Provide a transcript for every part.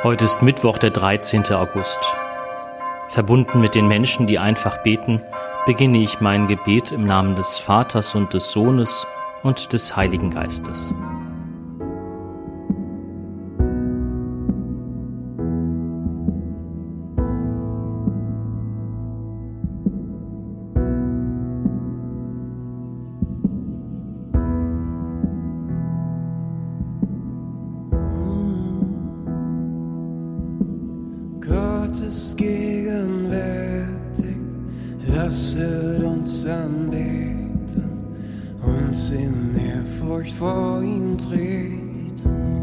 Heute ist Mittwoch, der 13. August. Verbunden mit den Menschen, die einfach beten, beginne ich mein Gebet im Namen des Vaters und des Sohnes und des Heiligen Geistes. Gott ist gegenwärtig, lasset uns anbeten, uns in Ehrfurcht vor ihn treten.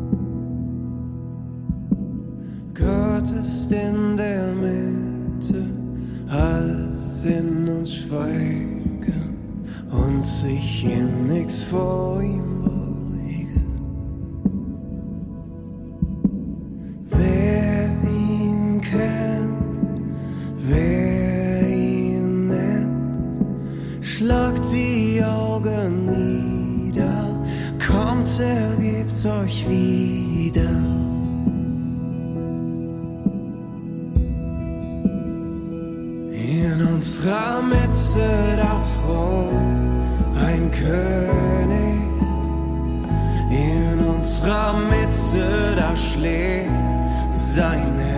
Gott ist in der Mitte, alles in uns schweigen und sich in nichts vor ihm beugen. Wer ihn nennt, schlagt die Augen nieder, kommt, ergebt's euch wieder. In unserer Mitte da thront ein König, in unserer Mitte da schlägt sein Herz.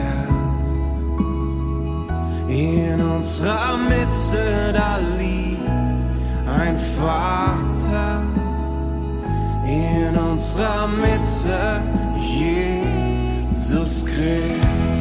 In unserer Mitte, da liegt ein Vater. In unserer Mitte, Jesus Christus.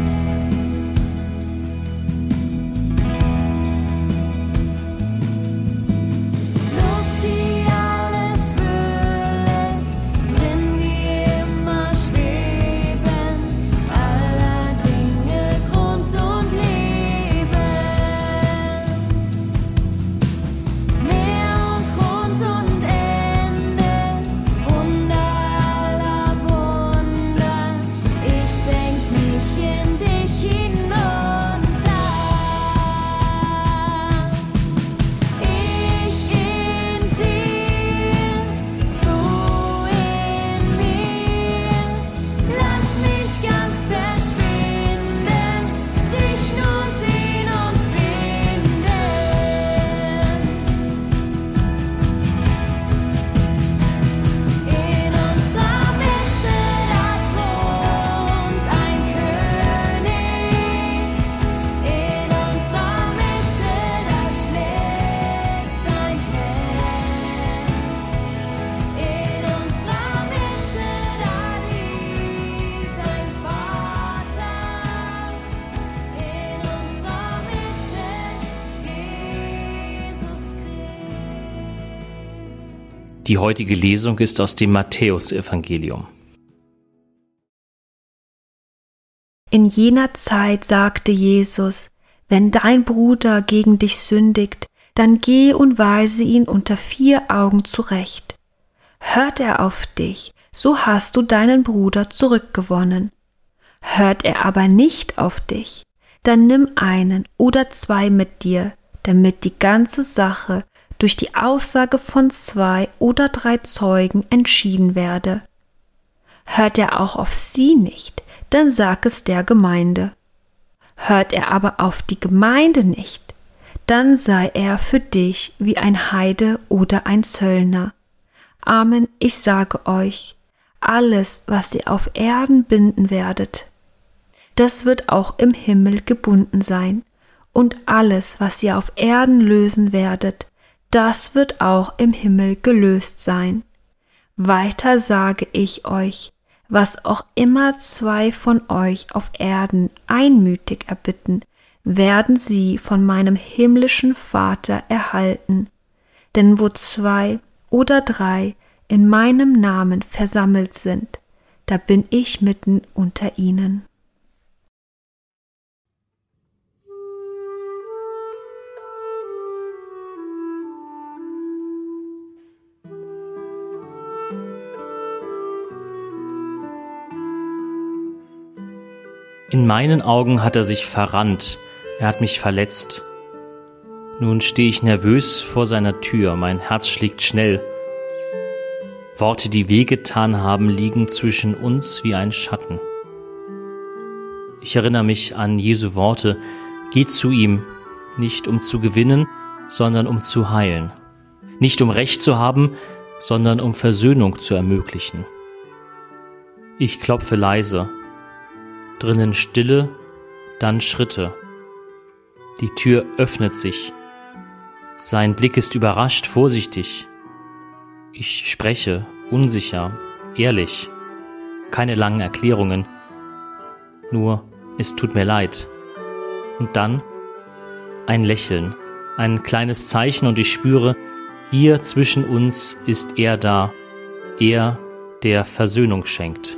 Die heutige Lesung ist aus dem Matthäusevangelium. In jener Zeit sagte Jesus: Wenn dein Bruder gegen dich sündigt, dann geh und weise ihn unter 4 Augen zurecht. Hört er auf dich, so hast du deinen Bruder zurückgewonnen. Hört er aber nicht auf dich, dann nimm 1 oder 2 mit dir, damit die ganze Sache durch die Aussage von 2 oder 3 Zeugen entschieden werde. Hört er auch auf sie nicht, dann sag es der Gemeinde. Hört er aber auf die Gemeinde nicht, dann sei er für dich wie ein Heide oder ein Zöllner. Amen, ich sage euch, alles, was ihr auf Erden binden werdet, das wird auch im Himmel gebunden sein, und alles, was ihr auf Erden lösen werdet, das wird auch im Himmel gelöst sein. Weiter sage ich euch, was auch immer 2 von euch auf Erden einmütig erbitten, werden sie von meinem himmlischen Vater erhalten. Denn wo 2 oder 3 in meinem Namen versammelt sind, da bin ich mitten unter ihnen. In meinen Augen hat er sich verrannt, er hat mich verletzt. Nun stehe ich nervös vor seiner Tür, mein Herz schlägt schnell. Worte, die wehgetan haben, liegen zwischen uns wie ein Schatten. Ich erinnere mich an Jesu Worte: Geht zu ihm, nicht um zu gewinnen, sondern um zu heilen. Nicht um Recht zu haben, sondern um Versöhnung zu ermöglichen. Ich klopfe leise. Drinnen Stille, dann Schritte. Die Tür öffnet sich. Sein Blick ist überrascht, vorsichtig. Ich spreche, unsicher, ehrlich. Keine langen Erklärungen. Nur, es tut mir leid. Und dann ein Lächeln, ein kleines Zeichen und ich spüre, hier zwischen uns ist er da, er, der Versöhnung schenkt.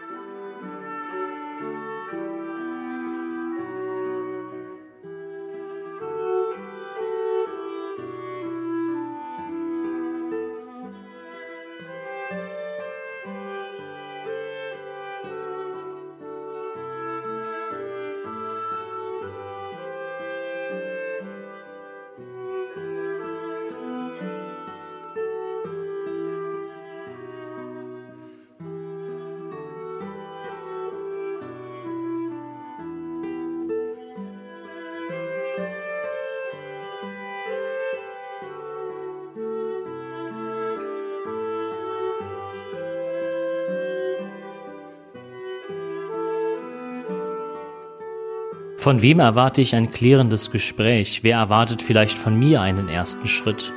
Von wem erwarte ich ein klärendes Gespräch? Wer erwartet vielleicht von mir einen ersten Schritt?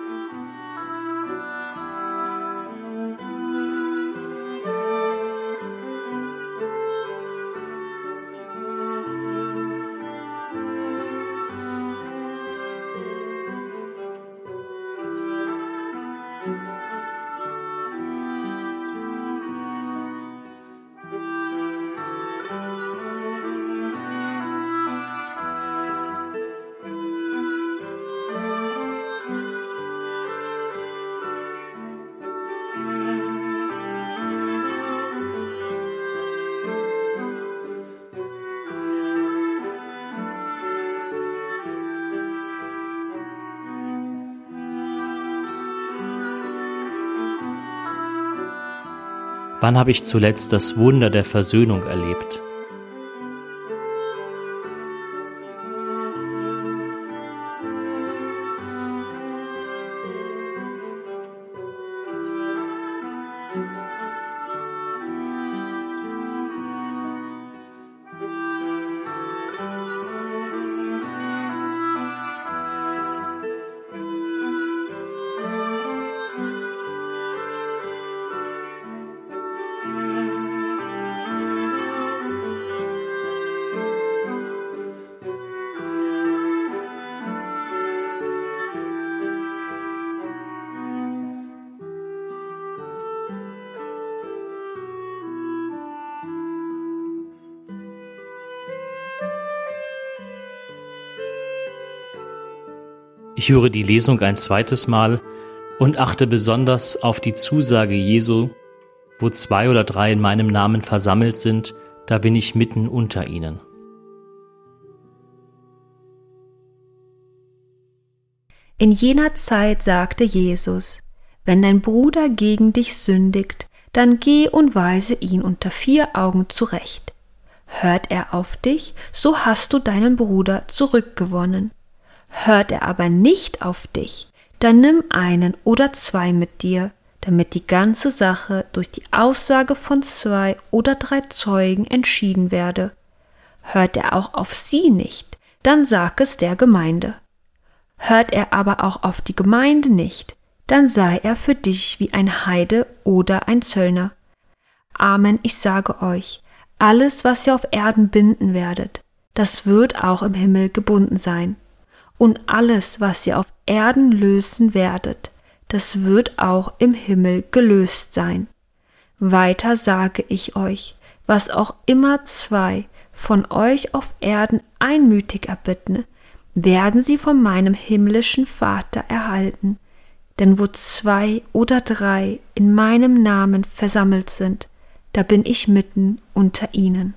Wann habe ich zuletzt das Wunder der Versöhnung erlebt? Ich höre die Lesung ein zweites Mal und achte besonders auf die Zusage Jesu: Wo 2 oder 3 in meinem Namen versammelt sind, da bin ich mitten unter ihnen. In jener Zeit sagte Jesus: Wenn dein Bruder gegen dich sündigt, dann geh und weise ihn unter 4 Augen zurecht. Hört er auf dich, so hast du deinen Bruder zurückgewonnen. Hört er aber nicht auf dich, dann nimm 1 oder 2 mit dir, damit die ganze Sache durch die Aussage von 2 oder 3 Zeugen entschieden werde. Hört er auch auf sie nicht, dann sag es der Gemeinde. Hört er aber auch auf die Gemeinde nicht, dann sei er für dich wie ein Heide oder ein Zöllner. Amen, ich sage euch, alles, was ihr auf Erden binden werdet, das wird auch im Himmel gebunden sein. Und alles, was ihr auf Erden lösen werdet, das wird auch im Himmel gelöst sein. Weiter sage ich euch, was auch immer 2 von euch auf Erden einmütig erbitten, werden sie von meinem himmlischen Vater erhalten. Denn wo 2 oder 3 in meinem Namen versammelt sind, da bin ich mitten unter ihnen.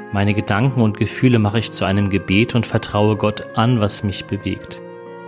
Meine Gedanken und Gefühle mache ich zu einem Gebet und vertraue Gott an, was mich bewegt.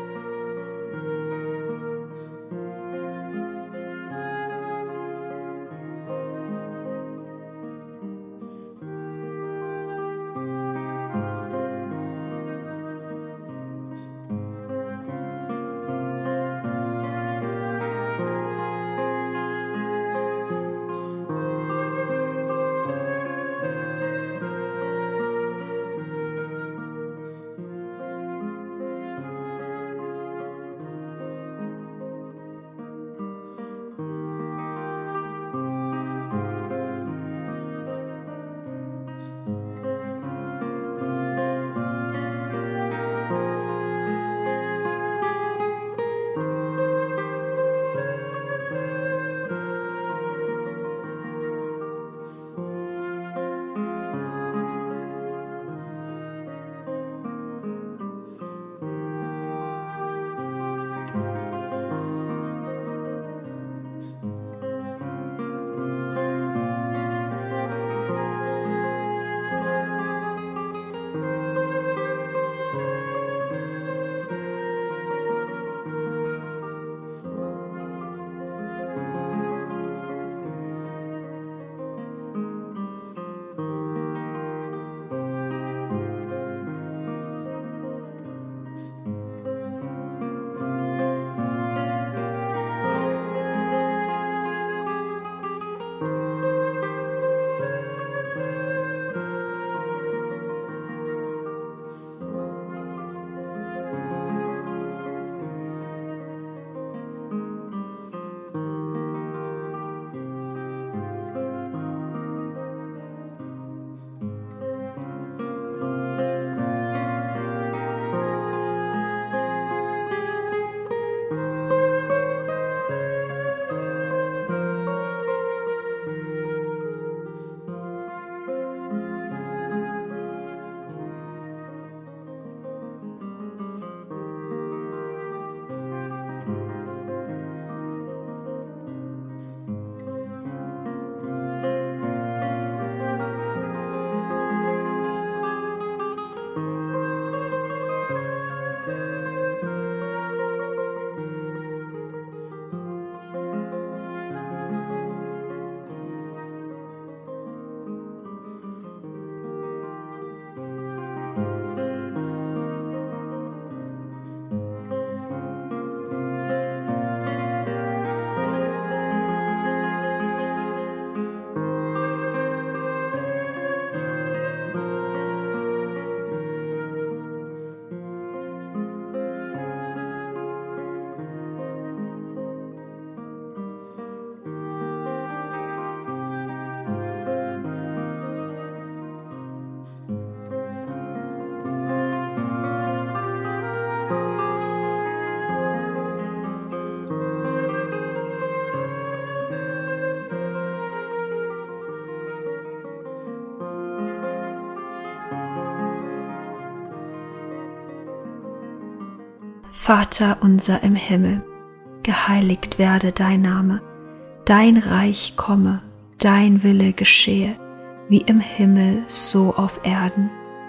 Vater unser im Himmel, geheiligt werde dein Name, dein Reich komme, dein Wille geschehe, wie im Himmel so auf Erden.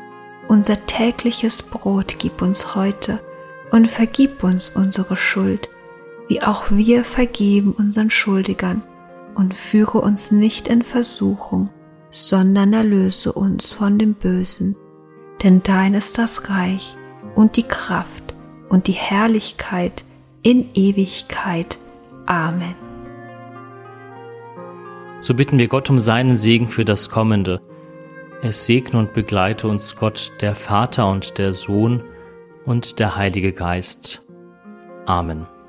Unser tägliches Brot gib uns heute und vergib uns unsere Schuld, wie auch wir vergeben unseren Schuldigern, und führe uns nicht in Versuchung, sondern erlöse uns von dem Bösen. Denn dein ist das Reich und die Kraft und die Herrlichkeit in Ewigkeit. Amen. So bitten wir Gott um seinen Segen für das Kommende. Es segne und begleite uns Gott, der Vater und der Sohn und der Heilige Geist. Amen.